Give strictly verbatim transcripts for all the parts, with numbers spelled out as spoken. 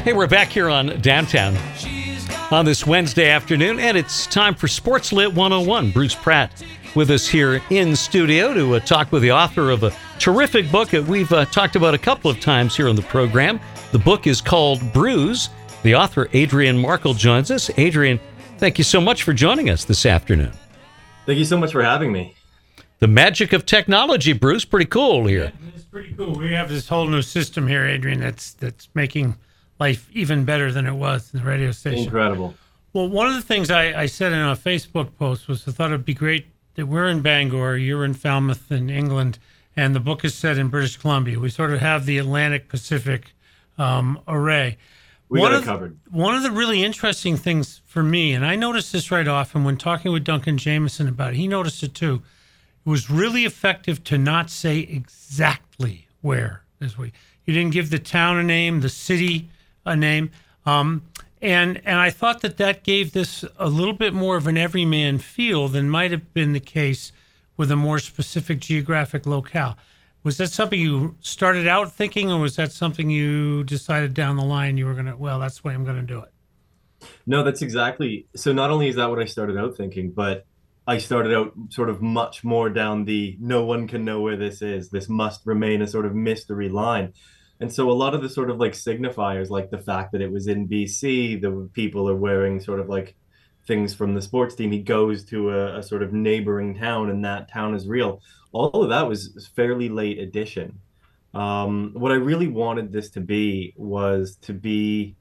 Hey, we're back here on Downtown on this Wednesday afternoon, and it's time for Sports Lit one oh one. Bruce Pratt with us here in studio to uh, talk with the author of a terrific book that we've uh, talked about a couple of times here on the program. The book is called Bruise. The author, Adrian Markle, joins us. Adrian, thank you so much for joining us this afternoon. Thank you so much for having me. The magic of technology, Bruce. Pretty cool here. Yeah, it's pretty cool. We have this whole new system here, Adrian, that's that's making life even better than it was in the radio station. Incredible. Well, one of the things I, I said in a Facebook post was I thought it'd be great that we're in Bangor, you're in Falmouth in England, and the book is set in British Columbia. We sort of have the Atlantic Pacific um, array. We one got of it covered. The, one of the really interesting things for me, and I noticed this right off, and when talking with Duncan Jameson about it, he noticed it too. It was really effective to not say exactly where this week. You didn't give the town a name, the city a name, um, and and I thought that that gave this a little bit more of an everyman feel than might have been the case with a more specific geographic locale. Was that something you started out thinking, or was that something you decided down the line you were going to, well, that's the way I'm going to do it? No, that's exactly. So not only is that what I started out thinking, but I started out sort of much more down the no one can know where this is. This must remain a sort of mystery line. And so a lot of the sort of like signifiers, like the fact that it was in B C, the people are wearing sort of like things from the sports team. He goes to a, a sort of neighboring town and that town is real. All of that was fairly late addition. Um, what I really wanted this to be was to be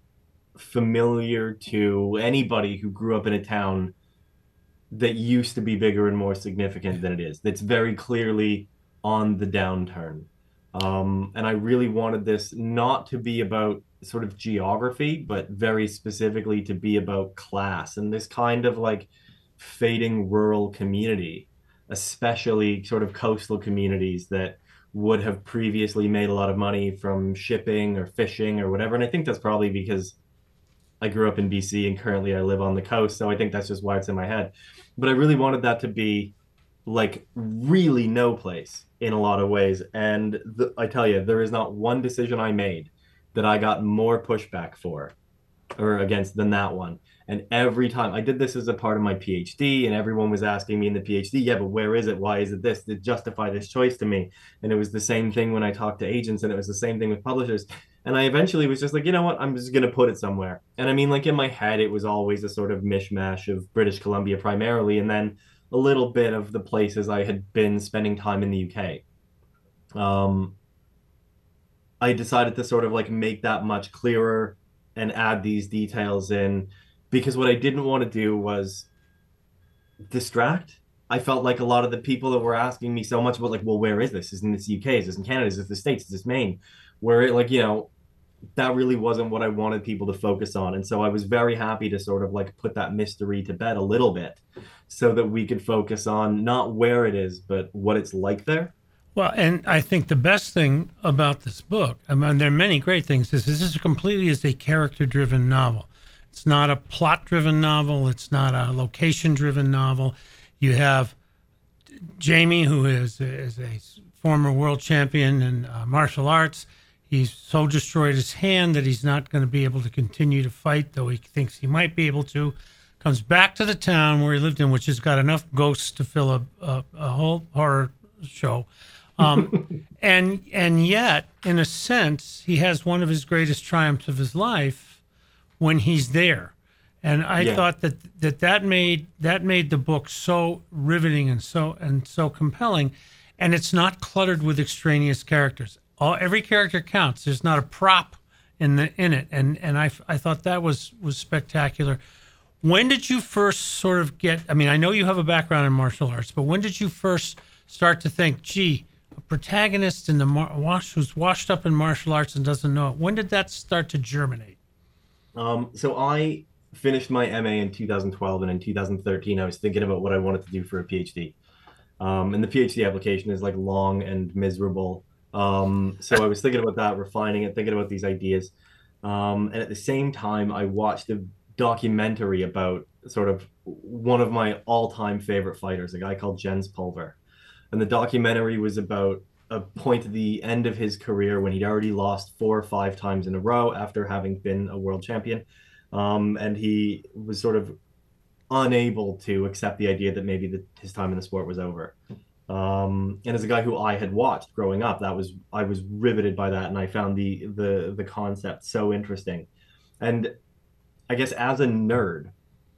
familiar to anybody who grew up in a town that used to be bigger and more significant than it is. That's very clearly on the downturn. Um, and I really wanted this not to be about sort of geography, but very specifically to be about class and this kind of like fading rural community, especially sort of coastal communities that would have previously made a lot of money from shipping or fishing or whatever. And I think that's probably because I grew up in B C and currently I live on the coast. So I think that's just why it's in my head. But I really wanted that to be like really no place in a lot of ways. And the, I tell you, there is not one decision I made that I got more pushback for or against than that one. And every time I did this as a part of my PhD, and everyone was asking me in the PhD, yeah, but where is it? Why is it this? To justify this choice to me. And it was the same thing when I talked to agents, and it was the same thing with publishers. And I eventually was just like, you know what? I'm just going to put it somewhere. And I mean, like in my head, it was always a sort of mishmash of British Columbia primarily, and then a little bit of the places I had been spending time in the U K. Um, I decided to sort of like make that much clearer and add these details in, because what I didn't want to do was distract. I felt like a lot of the people that were asking me so much about like, well, where is this? Isn't this U K? Is this in Canada? Is this the States? Is this Maine? Where it like, you know, that really wasn't what I wanted people to focus on. And so I was very happy to sort of like put that mystery to bed a little bit so that we could focus on not where it is, but what it's like there. Well, and I think the best thing about this book, I mean, there are many great things, is this is completely is a character-driven novel. It's not a plot-driven novel. It's not a location-driven novel. You have Jamie, who is, is a former world champion in uh, martial arts. He's so destroyed his hand that he's not going to be able to continue to fight, though he thinks he might be able to. Comes back to the town where he lived in, which has got enough ghosts to fill a, a, a whole horror show. Um, and and yet, in a sense, he has one of his greatest triumphs of his life when he's there. And I yeah. thought that, that that made that made the book so riveting and so and so compelling. And it's not cluttered with extraneous characters. All, every character counts. There's not a prop in the in it, and and I, I thought that was was spectacular. When did you first sort of get? I mean, I know you have a background in martial arts, but when did you first start to think, gee, a protagonist in the mar- wash who's washed up in martial arts and doesn't know it? When did that start to germinate? Um, so I finished my M A in two thousand twelve, and in two thousand thirteen, I was thinking about what I wanted to do for a PhD. Um, and the PhD application is like long and miserable. Um, so I was thinking about that, refining it, thinking about these ideas. Um, and at the same time, I watched a documentary about sort of one of my all-time favorite fighters, a guy called Jens Pulver. And the documentary was about a point at the end of his career when he'd already lost four or five times in a row after having been a world champion. Um, and he was sort of unable to accept the idea that maybe the, his time in the sport was over. Um, and as a guy who I had watched growing up, that was I was riveted by that, and I found the the the concept so interesting. And I guess as a nerd,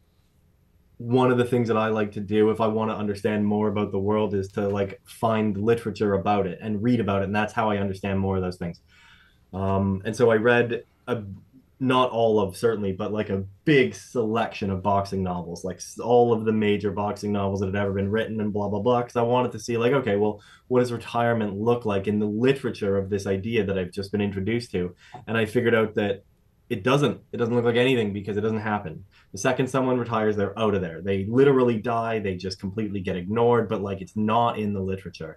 one of the things that I like to do if I want to understand more about the world is to like find literature about it and read about it, and that's how I understand more of those things. Um, and so I read a not all of certainly, but like a big selection of boxing novels, like all of the major boxing novels that had ever been written and blah, blah, blah. Because I wanted to see like, okay, well, what does retirement look like in the literature of this idea that I've just been introduced to? And I figured out that it doesn't, it doesn't look like anything because it doesn't happen. The second someone retires, they're out of there. They literally die. They just completely get ignored, but like it's not in the literature.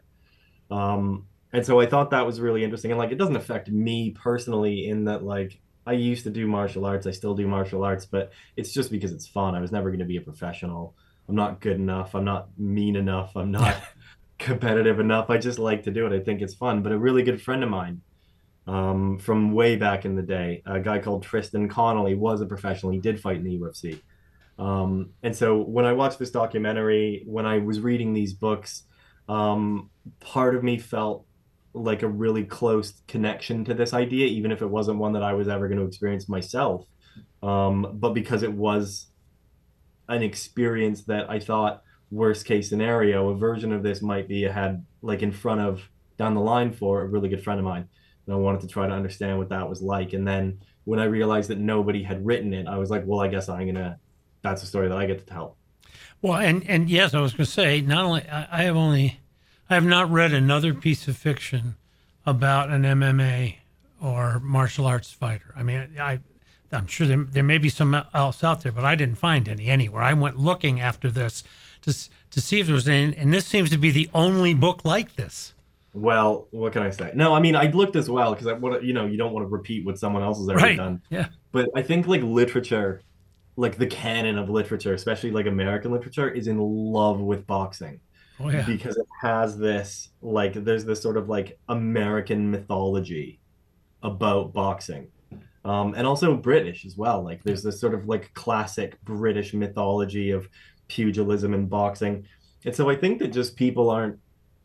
Um, and so I thought that was really interesting. And like, it doesn't affect me personally in that, like, I used to do martial arts. I still do martial arts, but it's just because it's fun. I was never going to be a professional. I'm not good enough. I'm not mean enough. I'm not competitive enough. I just like to do it. I think it's fun. But a really good friend of mine um, from way back in the day, a guy called Tristan Connolly, was a professional. He did fight in the U F C. Um, and so when I watched this documentary, when I was reading these books, um, part of me felt like a really close connection to this idea, even if it wasn't one that I was ever going to experience myself. Um, but because it was an experience that I thought, worst case scenario, a version of this might be had like in front of down the line for a really good friend of mine. And I wanted to try to understand what that was like. And then when I realized that nobody had written it, I was like, well, I guess I'm going to, that's a story that I get to tell. Well, and, and yes, I was going to say, not only, I, I have only, I have not read another piece of fiction about an M M A or martial arts fighter. I mean, I, I'm sure there, there may be some else out there, but I didn't find any anywhere. I went looking after this to to see if there was any, and this seems to be the only book like this. Well, what can I say? No, I mean, I looked as well because I want to, you know, you don't want to repeat what someone else has already Right. done. Yeah. But I think like literature, like the canon of literature, especially like American literature, is in love with boxing. Oh, yeah. Because it has this, like, there's this sort of like American mythology about boxing. Um, and also British as well. Like there's this sort of like classic British mythology of pugilism and boxing. And so I think that just people aren't,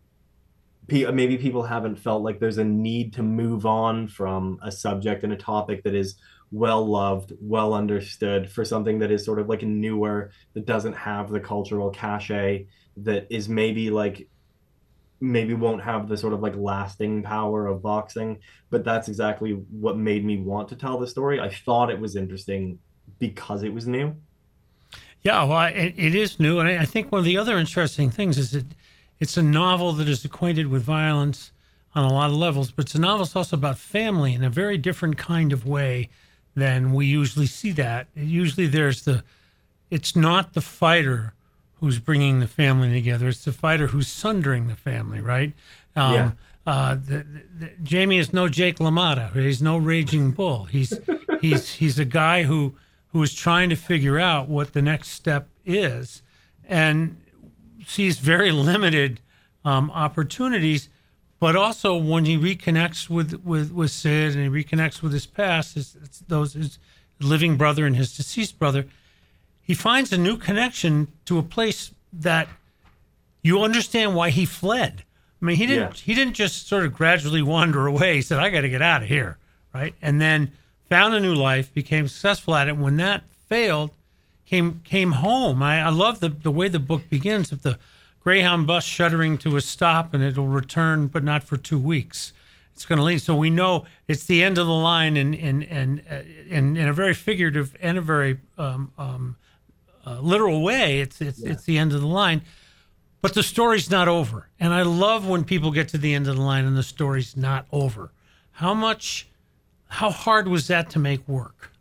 maybe people haven't felt like there's a need to move on from a subject and a topic that is well loved, well understood, for something that is sort of like newer, that doesn't have the cultural cachet, that is maybe like maybe won't have the sort of like lasting power of boxing. But that's exactly what made me want to tell the story. I thought it was interesting because it was new. Yeah, well, it, it is new, and I think one of the other interesting things is that it's a novel that is acquainted with violence on a lot of levels, but it's a novel that's also about family in a very different kind of way than we usually see that. Usually there's the, it's not the fighter who's bringing the family together. It's the fighter who's sundering the family, right? Um, yeah. Uh, the, the, Jamie is no Jake LaMotta. He's no Raging Bull. He's he's he's a guy who who is trying to figure out what the next step is, and sees very limited um, opportunities. But also when he reconnects with with, with Sid and he reconnects with his past, his, it's those his living brother and his deceased brother, he finds a new connection to a place that you understand why he fled. I mean, he didn't Yeah. he didn't just sort of gradually wander away. He said, I got to get out of here, right? And then found a new life, became successful at it. When that failed, came came home. I, I love the, the way the book begins with the Greyhound bus shuddering to a stop, and it'll return, but not for two weeks. It's going to leave. So we know it's the end of the line in in in, uh, in, in a very figurative and a very um, um, uh, literal way. It's it's Yeah. it's the end of the line. But the story's not over. And I love when people get to the end of the line and the story's not over. How much, how hard was that to make work?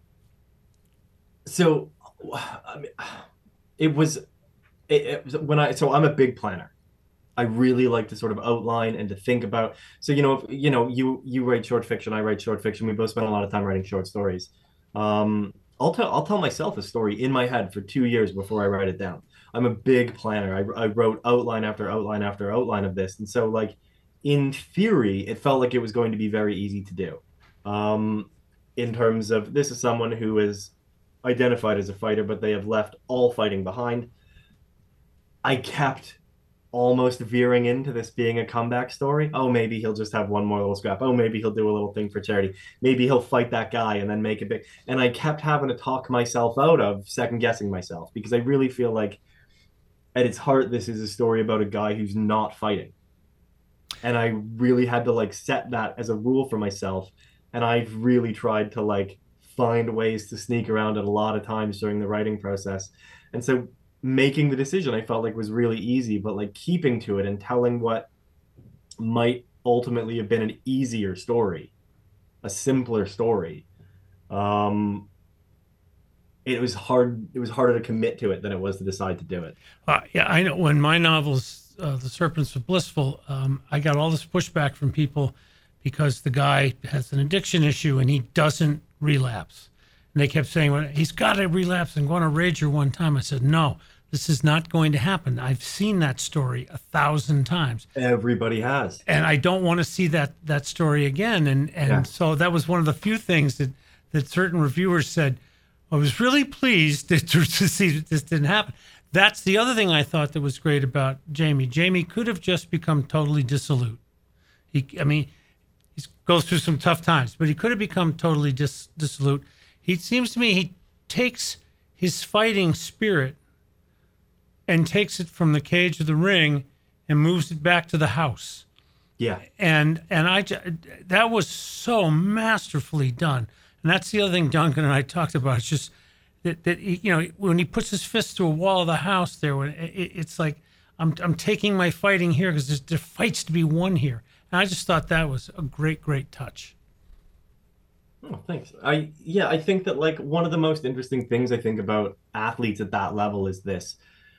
So, I mean, it was, it, it was when I, so I'm a big planner. I really like to sort of outline and to think about. So, you know, if, you know, you, you write short fiction, I write short fiction. We both spend a lot of time writing short stories. Um, I'll tell, I'll tell myself a story in my head for two years before I write it down. I'm a big planner. I, I wrote outline after outline after outline of this. And so like, in theory, it felt like it was going to be very easy to do. Um, in terms of this is someone who is identified as a fighter, but they have left all fighting behind. I kept almost veering into this being a comeback story. Oh, maybe he'll just have one more little scrap. Oh, maybe he'll do a little thing for charity. Maybe he'll fight that guy and then make it big. And I kept having to talk myself out of second guessing myself, because I really feel like at its heart, this is a story about a guy who's not fighting. And I really had to like set that as a rule for myself. And I've really tried to like find ways to sneak around it a lot of times during the writing process. And so making the decision, I felt like was really easy, but like keeping to it and telling what might ultimately have been an easier story, a simpler story. Um, it was hard. It was harder to commit to it than it was to decide to do it. Uh, yeah, I know when my novels, uh, The Serpents of Blissful, um, I got all this pushback from people because the guy has an addiction issue and he doesn't relapse. And they kept saying, well, he's got to relapse and go on a rager one time. I said, no, this is not going to happen. I've seen that story a thousand times. Everybody has. And I don't want to see that that story again. And and yeah. So that was one of the few things that, that certain reviewers said, I was really pleased to, to see that this didn't happen. That's the other thing I thought that was great about Jamie. Jamie could have just become totally dissolute. He, I mean, he goes through some tough times, but he could have become totally dis, dissolute. He seems to me he takes his fighting spirit and takes it from the cage of the ring and moves it back to the house. Yeah. And and I that was so masterfully done. And that's the other thing Duncan and I talked about. It's just that, that he, you know, when he puts his fist to a wall of the house there, when it, it's like, I'm I'm taking my fighting here because there's, there fights to be won here. And I just thought that was a great, great touch. Oh, thanks. I yeah, I think that like one of the most interesting things I think about athletes at that level is this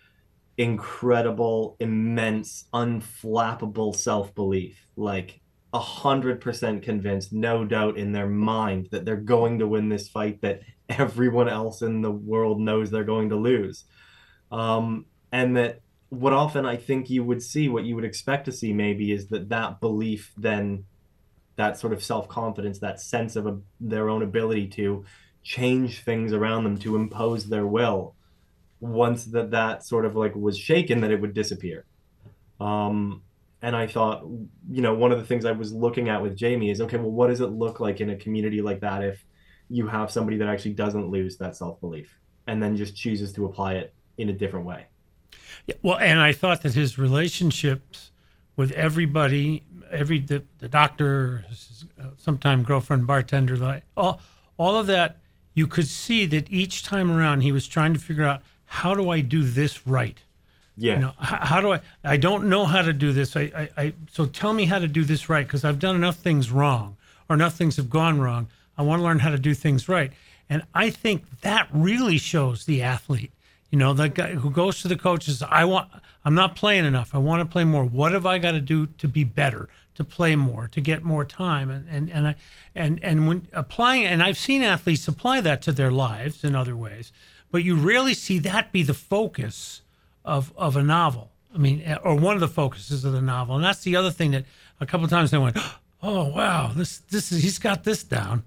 incredible, immense, unflappable self-belief. Like a hundred percent convinced, no doubt in their mind that they're going to win this fight that everyone else in the world knows they're going to lose. Um, and that what often I think you would see, what you would expect to see maybe, is that that belief then, that sort of self-confidence, that sense of a, their own ability to change things around them, to impose their will, once that that sort of like was shaken, that it would disappear. Um, and I thought, you know, one of the things I was looking at with Jamie is, okay, well, what does it look like in a community like that if you have somebody that actually doesn't lose that self-belief and then just chooses to apply it in a different way? Yeah, well, and I thought that his relationships with everybody, every the, the doctor, his, uh, sometime girlfriend, bartender, like all, all of that, you could see that each time around he was trying to figure out, how do I do this right? Yeah. You know, how, how do I? I don't know how to do this. I, I, I so tell me how to do this right, because I've done enough things wrong, or enough things have gone wrong. I want to learn how to do things right, and I think that really shows the athlete. You know, the guy who goes to the coach and says, I want, I'm not playing enough. I want to play more. What have I got to do to be better, to play more, to get more time? And, and, and I, and, and when applying, and I've seen athletes apply that to their lives in other ways, but you rarely see that be the focus of, of a novel. I mean, or one of the focuses of the novel. And that's the other thing that a couple of times I went, oh, wow, this, this is, he's got this down.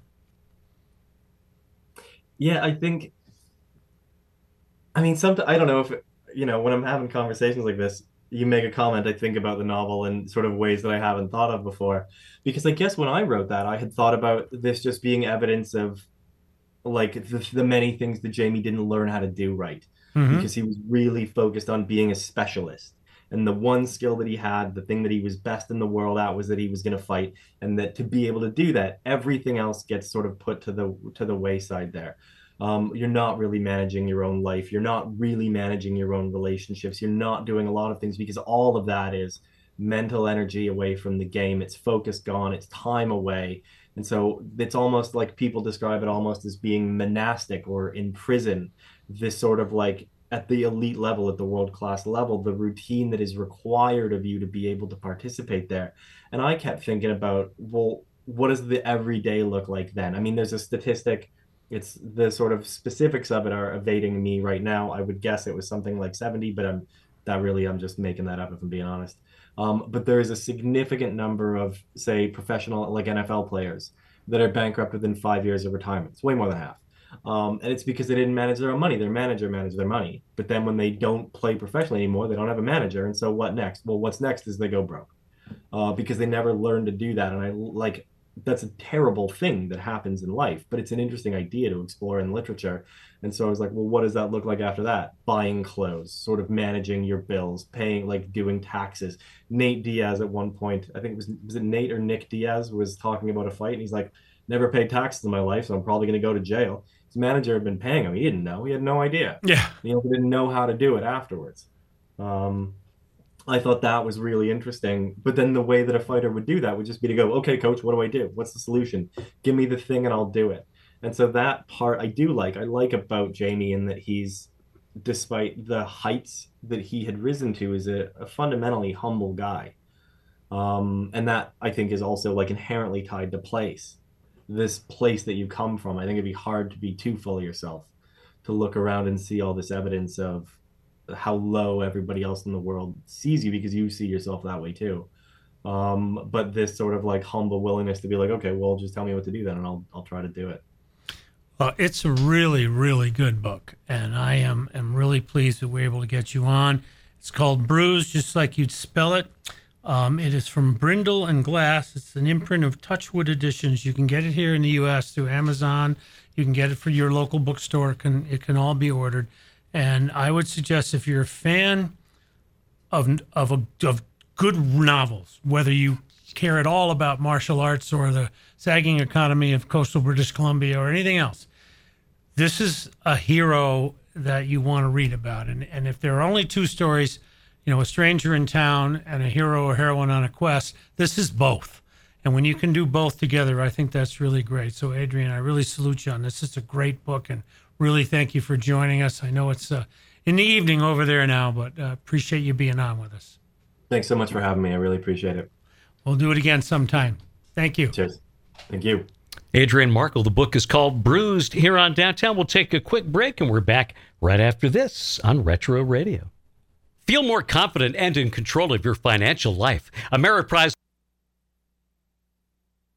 Yeah, I think, I mean, sometimes, I don't know if, it, you know, when I'm having conversations like this, you make a comment, I think about the novel in sort of ways that I haven't thought of before. Because I guess when I wrote that, I had thought about this just being evidence of like the, the many things that Jamie didn't learn how to do right. Mm-hmm. Because he was really focused on being a specialist. And the one skill that he had, the thing that he was best in the world at, was that he was going to fight. And that to be able to do that, everything else gets sort of put to the to the wayside there. Um, you're not really managing your own life. You're not really managing your own relationships. You're not doing a lot of things, because all of that is mental energy away from the game. It's focus gone. It's time away. And so it's almost like people describe it almost as being monastic or in prison, this sort of like at the elite level, at the world-class level, the routine that is required of you to be able to participate there. And I kept thinking about, well, what does the everyday look like then? I mean, there's a statistic, it's the sort of specifics of it are evading me right now. I would guess it was something like seventy, but I'm that really, I'm just making that up if I'm being honest. Um, but there is a significant number of, say, professional, like N F L players that are bankrupt within five years of retirement. It's way more than half. Um, and it's because they didn't manage their own money. Their manager managed their money. But then when they don't play professionally anymore, they don't have a manager. And so what next? Well, what's next is they go broke uh, because they never learned to do that. And I like, that's a terrible thing that happens in life, but it's an interesting idea to explore in literature. And so I was like, well, what does that look like after that? Buying clothes, sort of managing your bills, paying, like doing taxes. Nate Diaz at one point, I think it was, was it Nate or Nick Diaz was talking about a fight. And he's like, never paid taxes in my life, so I'm probably going to go to jail. His manager had been paying him. He didn't know. He had no idea. Yeah. You know, he didn't know how to do it afterwards. Um, I thought that was really interesting. But then the way that a fighter would do that would just be to go, okay, coach, what do I do? What's the solution? Give me the thing and I'll do it. And so that part I do like. I like about Jamie in that he's, despite the heights that he had risen to, is a, a fundamentally humble guy. Um, and that I think is also like inherently tied to place. This place that you come from. I think it'd be hard to be too full of yourself, to look around and see all this evidence of how low everybody else in the world sees you, because you see yourself that way too. Um, but this sort of like humble willingness to be like, okay, well, just tell me what to do then, and I'll I'll try to do it. Well, it's a really, really good book, and I am am really pleased that we're able to get you on. It's called Bruised, just like you'd spell it. Um, it is from Brindle and Glass. It's an imprint of Touchwood Editions. You can get it here in the U S through Amazon. You can get it for your local bookstore. It can, it can all be ordered. And I would suggest, if you're a fan of of a, of good novels, whether you care at all about martial arts or the sagging economy of coastal British Columbia or anything else, this is a hero that you want to read about. And and if there are only two stories, you know, a stranger in town and a hero or heroine on a quest, this is both. And when you can do both together, I think that's really great. So, Adrian, I really salute you on this. It's a great book, and really thank you for joining us. I know it's uh, in the evening over there now, but uh, appreciate you being on with us. Thanks so much for having me. I really appreciate it. We'll do it again sometime. Thank you. Cheers. Thank you. Adrian Markle. The book is called Bruised here on Downtown. We'll take a quick break, and we're back right after this on Retro Radio. Feel more confident and in control of your financial life. Ameriprise